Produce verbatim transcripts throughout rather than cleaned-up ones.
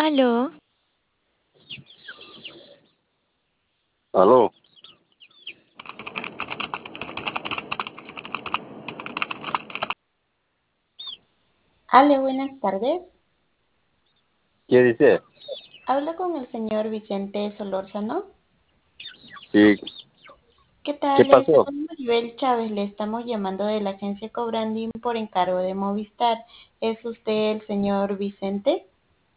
Aló, Aló, Ale, buenas tardes. ¿qué dice? Habla con el señor Vicente Solórzano. Sí, ¿Qué ¿qué tal? Le pasó? saluda Maribel Chávez. Le estamos llamando de la agencia Cobranding por encargo de Movistar. ¿Es usted el señor Vicente?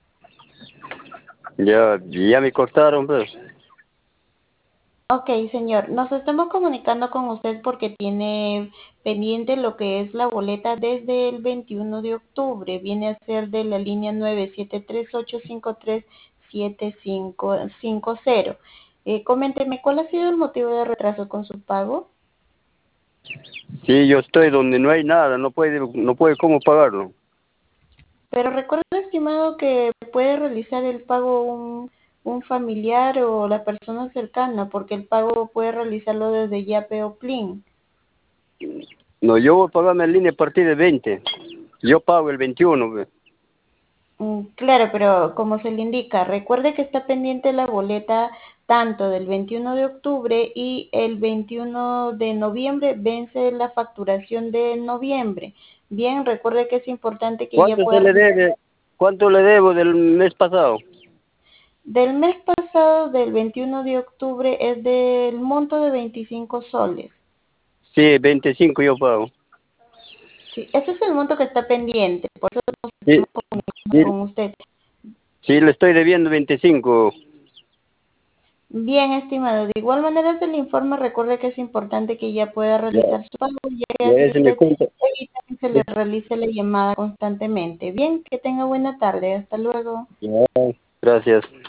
Ya, ya me cortaron, pues. Ok, señor. Nos estamos comunicando con usted porque tiene pendiente lo que es la boleta desde el veintiuno de octubre. Viene a ser de la línea nueve siete tres ocho cinco tres siete cinco cinco cero. Eh, coménteme, ¿cuál ha sido el motivo de retraso con su pago? Sí, yo estoy donde no hay nada, no puede, no puede cómo pagarlo. Pero recuerda, estimado, que puede realizar el pago un, un familiar o la persona cercana, porque el pago puede realizarlo desde Yape o Plin. No, yo voy a pagarme en línea a partir de veinte. Yo pago el veintiuno, pues. Mm, Claro, pero como se le indica, recuerde que está pendiente la boleta tanto del veintiuno de octubre y el veintiuno de noviembre vence la facturación de noviembre. Bien, recuerde que es importante que ya ¿Cuánto se pueda. le debe? ¿Cuánto le debo del mes pasado? Del mes pasado, del veintiuno de octubre, es del monto de veinticinco soles. Sí, veinticinco yo pago. Sí, ese es el monto que está pendiente, por eso Sí, estamos sí, con usted. sí, le estoy debiendo veinticinco. Bien, estimado. De igual manera se le informa, recuerde que es importante que ya pueda Ya, realizar su pago, ya que ya así ese me usted cuenta. evita que se le realice la llamada constantemente. Bien, que tenga buena tarde. Hasta luego. Ya, gracias.